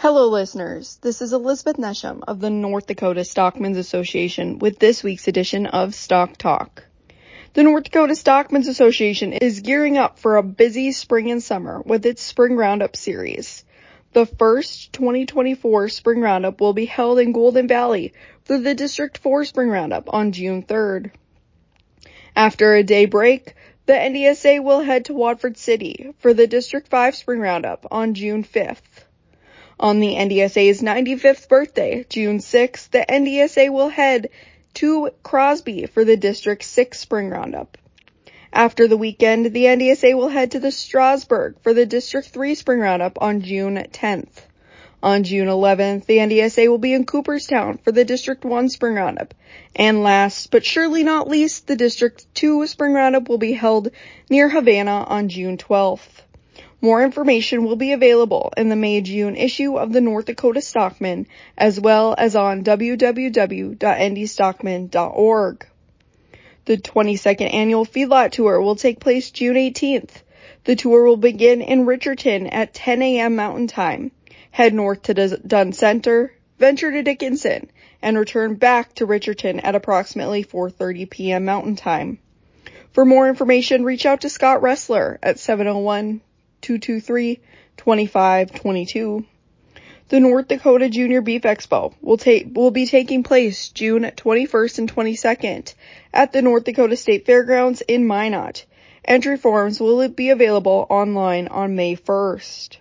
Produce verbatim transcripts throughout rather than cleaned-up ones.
Hello listeners, this is Elizabeth Nesham of the North Dakota Stockmen's Association with this week's edition of Stock Talk. The North Dakota Stockmen's Association is gearing up for a busy spring and summer with its Spring Roundup series. The first twenty twenty-four Spring Roundup will be held in Golden Valley for the District four Spring Roundup on June third. After a day break, the N D S A will head to Watford City for the District five Spring Roundup on June fifth. On the N D S A's ninety-fifth birthday, June sixth, the N D S A will head to Crosby for the District six Spring Roundup. After the weekend, the N D S A will head to the Strasburg for the District three Spring Roundup on June tenth. On June eleventh, the N D S A will be in Cooperstown for the District one Spring Roundup. And last, but surely not least, the District two Spring Roundup will be held near Havana on June twelfth. More information will be available in the May-June issue of the North Dakota Stockman, as well as on w w w dot n d stockman dot org. The twenty-second Annual Feedlot Tour will take place June eighteenth. The tour will begin in Richardson at ten a.m. Mountain Time, head north to Dunn Center, venture to Dickinson, and return back to Richardson at approximately four thirty p.m. Mountain Time. For more information, reach out to Scott Ressler at seven oh one, two two three, two five two two. The North Dakota Junior Beef Expo will take will be taking place June twenty-first and twenty-second at the North Dakota State Fairgrounds in Minot. Entry forms will be available online on May first.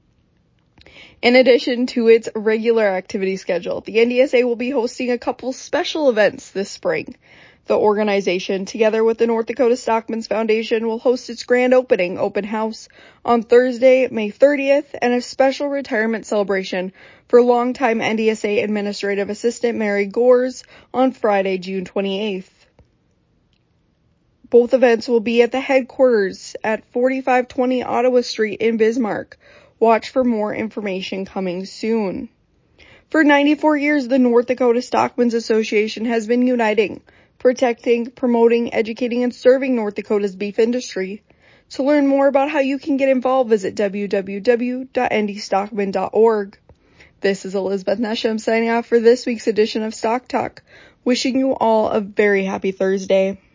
In addition to its regular activity schedule, the N D S A will be hosting a couple special events this spring. The organization, together with the North Dakota Stockmen's Foundation, will host its grand opening open house on Thursday, May thirtieth, and a special retirement celebration for longtime N D S A Administrative Assistant Mary Gores on Friday, June twenty-eighth. Both events will be at the headquarters at forty-five twenty Ottawa Street in Bismarck. Watch for more information coming soon. For ninety-four years, the North Dakota Stockmen's Association has been uniting, protecting, promoting, educating, and serving North Dakota's beef industry. To learn more about how you can get involved, visit w w w dot n d stockman dot org. This is Elizabeth Nesham signing off for this week's edition of Stock Talk, wishing you all a very happy Thursday.